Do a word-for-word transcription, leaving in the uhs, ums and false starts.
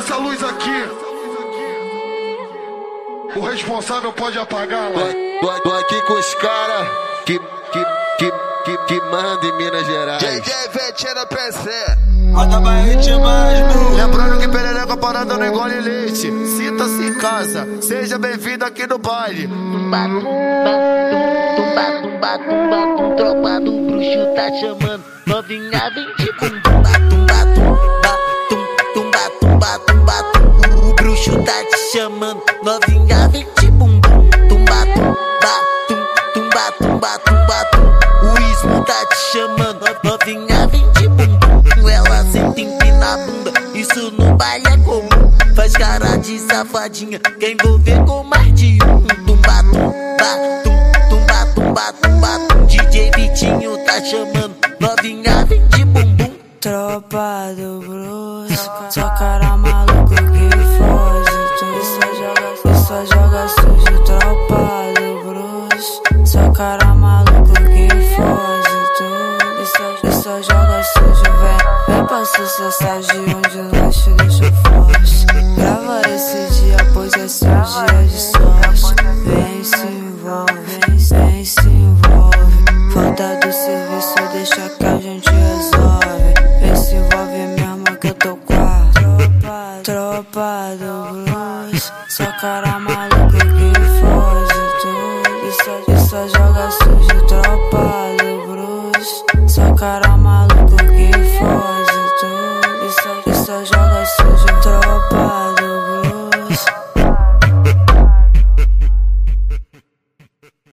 Essa luz aqui, o responsável pode apagar lá. Tô, tô, tô aqui com os caras que, que, que, que, que mandam em Minas Gerais. J J Vetinha no P C. Roda Barrete mais, meu. Lembrando que perereca parada não engole leite. Sinta-se em casa, seja bem-vindo aqui no baile. Tumba, tumba, tumba, tumba, tumba, tum, tropa do bruxo tá chamando. Novinha vem de bum. Tumba, tumba, tumba, tum, tumba, tumba, tumba, tum. O bruxo tá te chamando. Novinha vem de bum. Tumba, tumba, tum, tumba, tumba, tumba, tum. O ismo tá te chamando. Novinha vem de bum. Ela senta empina a bunda, isso no baile é comum. Faz cara de safadinha, quer envolver com mais de um. Tumba, tumba, tum, tumba, tumba, tumba, tum. D J Vitinho tá chamando, novinha vem de bumbum. Tropa do blues, só cara maluco que foge. Tu só joga, tu só joga sujo. Tropa do blues, só cara maluco que foge. Tu só, tu só joga sujo, vem, vem pra sucesso onde o lanche deixa forte. Grava esse dia, pois é seu dia de sorte. Vem se envolve, vem, vem se envolve. Falta do serviço, deixa que a gente resolve. Vem se envolve mesmo que eu tô com a tropa, tropa do blues. Só cara maluco que foge. Tu, e só, e só joga sujo. Tropa do blues, só cara maluco.